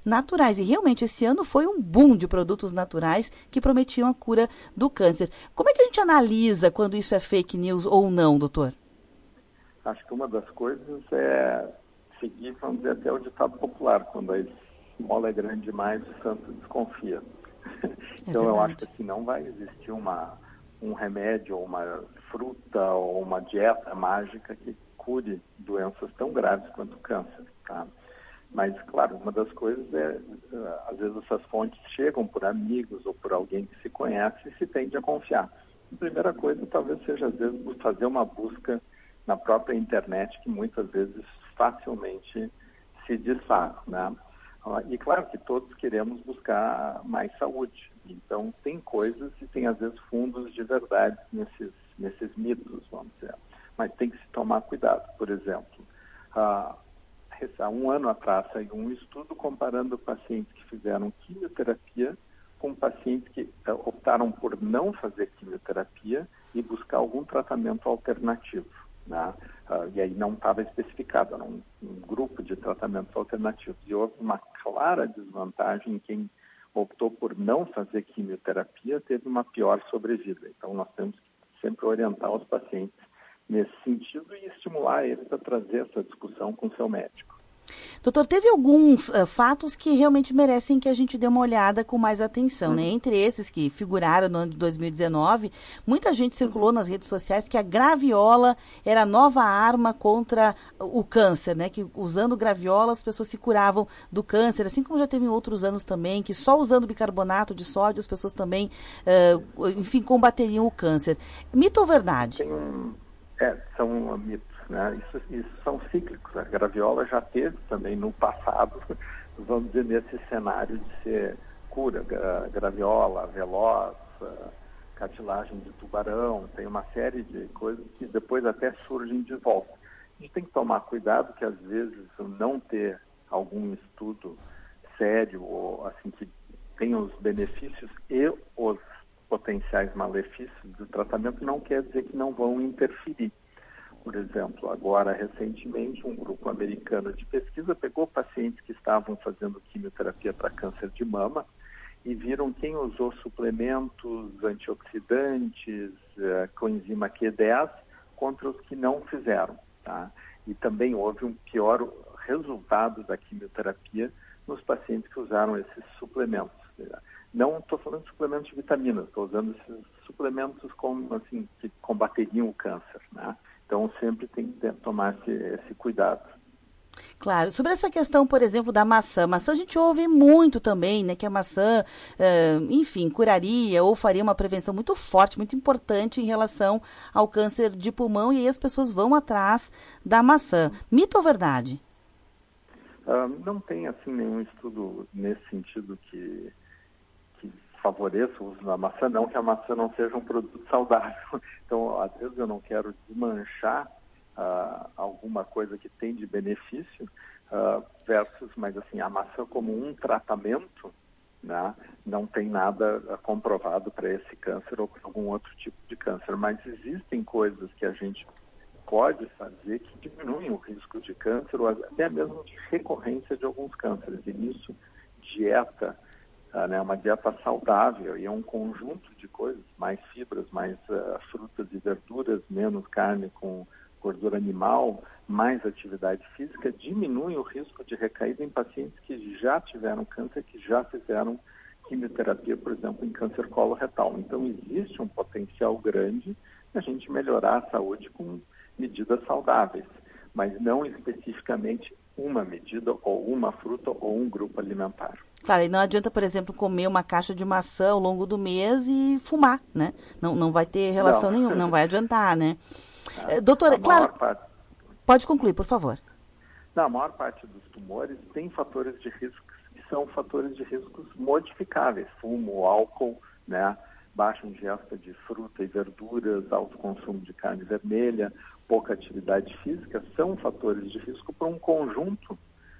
naturais. E realmente esse ano foi um boom de produtos naturais que prometiam a cura do câncer. Como é que a gente analisa quando isso é fake news ou não, doutor? Acho que uma das coisas é seguir, vamos dizer, até o ditado popular, quando a esmola é grande demais, o santo desconfia. Então eu acho que assim, não vai existir um remédio, ou uma fruta, ou uma dieta mágica que cure doenças tão graves quanto o câncer, tá? Mas, claro, uma das coisas é, às vezes essas fontes chegam por amigos ou por alguém que se conhece e se tende a confiar. A primeira coisa talvez seja, às vezes, fazer uma busca na própria internet, que muitas vezes facilmente se desfaz, né? E claro que todos queremos buscar mais saúde. Então, tem coisas e tem, às vezes, fundos de verdade nesses mitos, vamos dizer. Mas tem que se tomar cuidado. Por exemplo, há um ano atrás saiu um estudo comparando pacientes que fizeram quimioterapia com pacientes que optaram por não fazer quimioterapia e buscar algum tratamento alternativo, né? E aí não estava especificado, era um grupo de tratamentos alternativos. E houve uma clara desvantagem em quem optou por não fazer quimioterapia, teve uma pior sobrevida. Então nós temos que sempre orientar os pacientes nesse sentido e estimular eles a trazer essa discussão com o seu médico. Doutor, teve alguns fatos que realmente merecem que a gente dê uma olhada com mais atenção, né? Entre esses que figuraram no ano de 2019, muita gente circulou nas redes sociais que a graviola era a nova arma contra o câncer, né? Que usando graviola as pessoas se curavam do câncer, assim como já teve em outros anos também, que só usando bicarbonato de sódio as pessoas também, enfim, combateriam o câncer. Mito ou verdade? São mitos. Né? Isso são cíclicos. A graviola já teve também no passado, vamos dizer, nesse cenário de ser cura, graviola, veloz, cartilagem de tubarão, tem uma série de coisas que depois até surgem de volta. A gente tem que tomar cuidado que às vezes não ter algum estudo sério ou assim que tenha os benefícios e os potenciais malefícios do tratamento não quer dizer que não vão interferir. Por exemplo, agora, recentemente, um grupo americano de pesquisa pegou pacientes que estavam fazendo quimioterapia para câncer de mama e viram quem usou suplementos antioxidantes, coenzima Q10, contra os que não fizeram, tá? E também houve um pior resultado da quimioterapia nos pacientes que usaram esses suplementos. Não estou falando de suplementos de vitaminas, estou usando esses suplementos como, assim, que combateriam o câncer, né? Então, sempre tem que tomar esse cuidado. Claro. Sobre essa questão, por exemplo, da maçã. Maçã a gente ouve muito também, né? Que a maçã, enfim, curaria ou faria uma prevenção muito forte, muito importante em relação ao câncer de pulmão. E aí as pessoas vão atrás da maçã. Mito ou verdade? Não tem, assim, nenhum estudo nesse sentido que favoreça o uso da maçã, não que a maçã não seja um produto saudável. Então, às vezes eu não quero desmanchar alguma coisa que tem de benefício versus, mas assim, a maçã como um tratamento, né, não tem nada comprovado para esse câncer ou para algum outro tipo de câncer. Mas existem coisas que a gente pode fazer que diminuem o risco de câncer ou até mesmo de recorrência de alguns cânceres. E nisso, dieta, né, uma dieta saudável e é um conjunto de coisas, mais fibras, mais frutas e verduras, menos carne com gordura animal, mais atividade física, diminui o risco de recaída em pacientes que já tiveram câncer, que já fizeram quimioterapia, por exemplo, em câncer coloretal. Então, existe um potencial grande de a gente melhorar a saúde com medidas saudáveis, mas não especificamente uma medida ou uma fruta ou um grupo alimentar. Claro, e não adianta, por exemplo, comer uma caixa de maçã ao longo do mês e fumar, né? Não vai ter relação nenhuma, não vai adiantar, né? Doutora, claro, pode concluir, por favor. Na maior parte dos tumores tem fatores de risco que são fatores de riscos modificáveis, fumo, álcool, né? Baixa ingesta de fruta e verduras, alto consumo de carne vermelha, pouca atividade física, são fatores de risco para um conjunto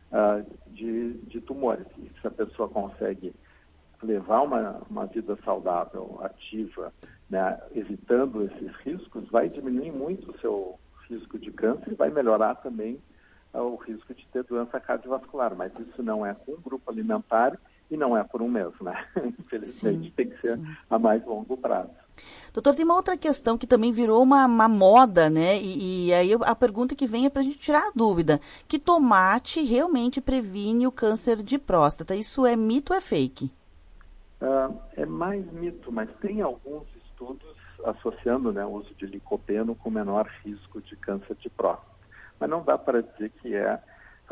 de tumores. E se a pessoa consegue levar uma vida saudável, ativa, né, evitando esses riscos, vai diminuir muito o seu risco de câncer e vai melhorar também o risco de ter doença cardiovascular, mas isso não é com um grupo alimentar e não é por um mês, né? Infelizmente, sim, tem que ser a mais longo prazo. Doutor, tem uma outra questão que também virou uma moda, né? E aí a pergunta que vem é para a gente tirar a dúvida, que tomate realmente previne o câncer de próstata. Isso é mito ou é fake? É mais mito, mas tem alguns estudos associando, né, o uso de licopeno com menor risco de câncer de próstata. Mas não dá para dizer que é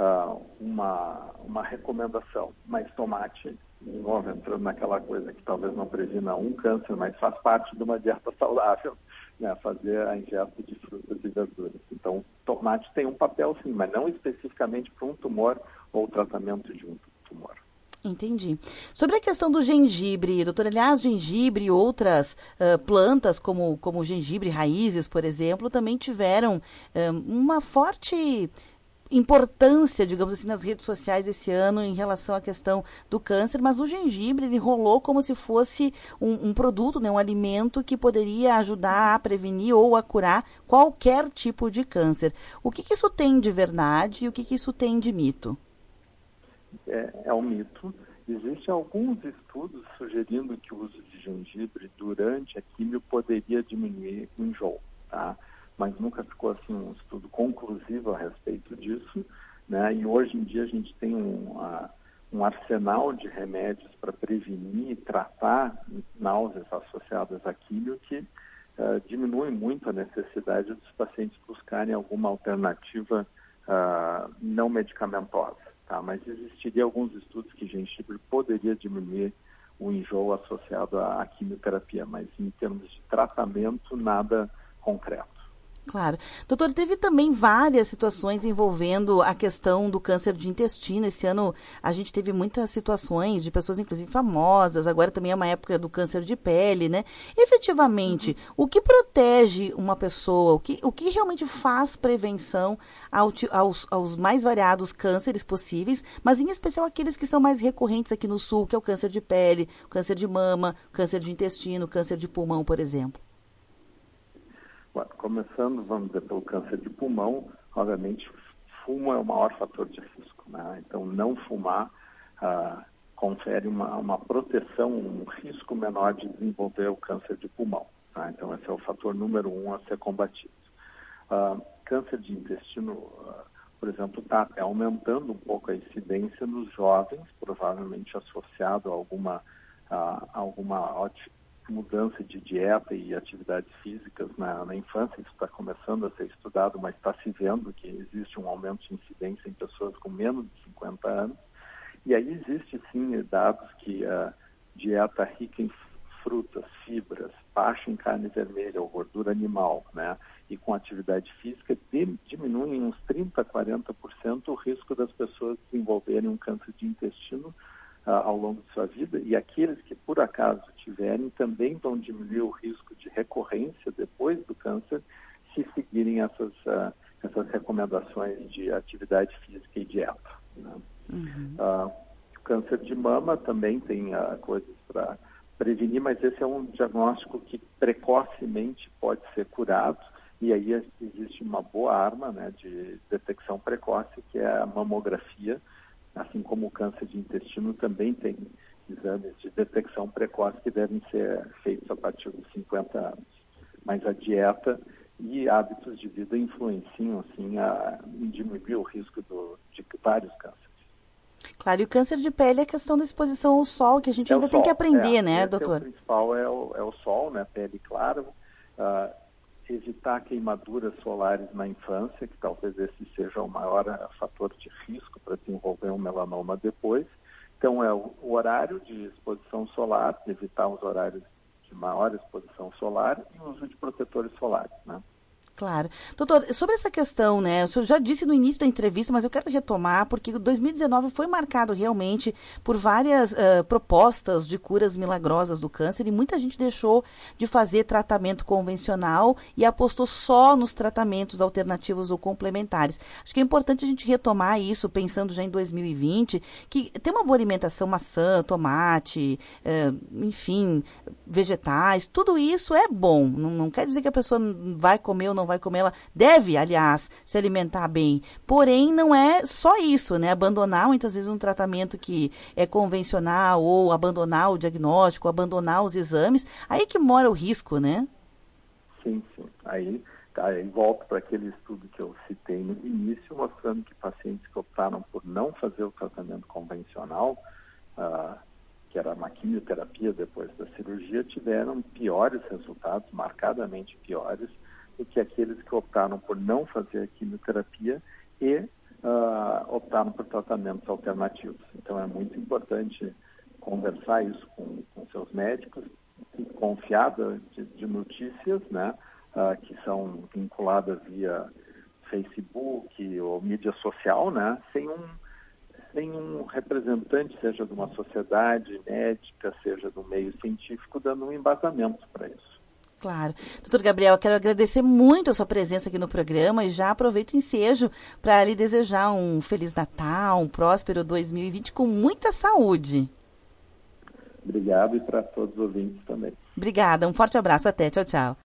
uma recomendação. Mas tomate, de novo, entrando naquela coisa que talvez não previna um câncer, mas faz parte de uma dieta saudável, né, fazer a ingesta de frutas e verduras. Então, tomate tem um papel sim, mas não especificamente para um tumor ou tratamento de um tumor. Entendi. Sobre a questão do gengibre, doutor, aliás, gengibre e outras plantas, como gengibre, raízes, por exemplo, também tiveram uma forte importância, digamos assim, nas redes sociais esse ano em relação à questão do câncer, mas o gengibre, ele rolou como se fosse um produto, né, um alimento que poderia ajudar a prevenir ou a curar qualquer tipo de câncer. O que isso tem de verdade e o que isso tem de mito? É um mito. Existem alguns estudos sugerindo que o uso de gengibre durante a quimio poderia diminuir o enjoo, tá? Mas nunca ficou assim um estudo conclusivo a respeito disso, né? E hoje em dia a gente tem um arsenal de remédios para prevenir e tratar náuseas associadas à quimio que diminui muito a necessidade dos pacientes buscarem alguma alternativa não medicamentosa. Tá, mas existiria alguns estudos que gengibre poderia diminuir o enjoo associado à quimioterapia, mas em termos de tratamento, nada concreto. Claro. Doutor, teve também várias situações envolvendo a questão do câncer de intestino. Esse ano a gente teve muitas situações de pessoas, inclusive famosas. Agora também é uma época do câncer de pele, né? Efetivamente, o que protege uma pessoa, o que realmente faz prevenção aos mais variados cânceres possíveis, mas em especial aqueles que são mais recorrentes aqui no Sul, que é o câncer de pele, o câncer de mama, o câncer de intestino, o câncer de pulmão, por exemplo? Começando, vamos dizer, pelo câncer de pulmão, obviamente, fumo é o maior fator de risco, né? Então, não fumar confere uma proteção, um risco menor de desenvolver o câncer de pulmão, tá? Então, esse é o fator número 1 a ser combatido. Câncer de intestino, por exemplo, está aumentando um pouco a incidência nos jovens, provavelmente associado a alguma mudança de dieta e atividades físicas na infância. Isso está começando a ser estudado, mas está se vendo que existe um aumento de incidência em pessoas com menos de 50 anos. E aí existe sim dados que a dieta rica em frutas, fibras, baixa em carne vermelha ou gordura animal, né, e com atividade física diminuem uns 30% a 40% o risco das pessoas desenvolverem um câncer de intestino ao longo de sua vida, e aqueles que por acaso tiverem também vão diminuir o risco de recorrência depois do câncer se seguirem essas recomendações de atividade física e dieta, né? O câncer de mama também tem coisas para prevenir, mas esse é um diagnóstico que precocemente pode ser curado, e aí existe uma boa arma, né, de detecção precoce, que é a mamografia. Assim como o câncer de intestino, também tem exames de detecção precoce que devem ser feitos a partir dos 50 anos. Mas a dieta e hábitos de vida influenciam assim, a diminuir o risco de vários cânceres. Claro, e o câncer de pele é a questão da exposição ao sol, que a gente ainda tem que aprender, né, doutor? O principal é o sol, né, pele clara, evitar queimaduras solares na infância, que talvez esse seja o maior fator de risco para desenvolver um melanoma depois. Então, é o horário de exposição solar, evitar os horários de maior exposição solar e o uso de protetores solares, né? Claro. Doutor, sobre essa questão, né, o senhor já disse no início da entrevista, mas eu quero retomar, porque 2019 foi marcado realmente por várias propostas de curas milagrosas do câncer e muita gente deixou de fazer tratamento convencional e apostou só nos tratamentos alternativos ou complementares. Acho que é importante a gente retomar isso, pensando já em 2020, que ter uma boa alimentação, maçã, tomate, enfim, vegetais, tudo isso é bom. Não quer dizer que a pessoa vai comer ou não vai comer, ela deve, aliás, se alimentar bem. Porém, não é só isso, né? Abandonar muitas vezes um tratamento que é convencional, ou abandonar o diagnóstico, abandonar os exames, aí que mora o risco, né? Sim. Aí volto para aquele estudo que eu citei no início, mostrando que pacientes que optaram por não fazer o tratamento convencional, que era uma quimioterapia depois da cirurgia, tiveram piores resultados, marcadamente piores, do que aqueles que optaram por não fazer a quimioterapia e optaram por tratamentos alternativos. Então é muito importante conversar isso com seus médicos, confiar de notícias, né, que são vinculadas via Facebook ou mídia social, né, sem um representante, seja de uma sociedade médica, seja do meio científico, dando um embasamento para isso. Claro. Doutor Gabriel, eu quero agradecer muito a sua presença aqui no programa e já aproveito o ensejo para lhe desejar um Feliz Natal, um próspero 2020 com muita saúde. Obrigado, e para todos os ouvintes também. Obrigada, um forte abraço, até, tchau, tchau.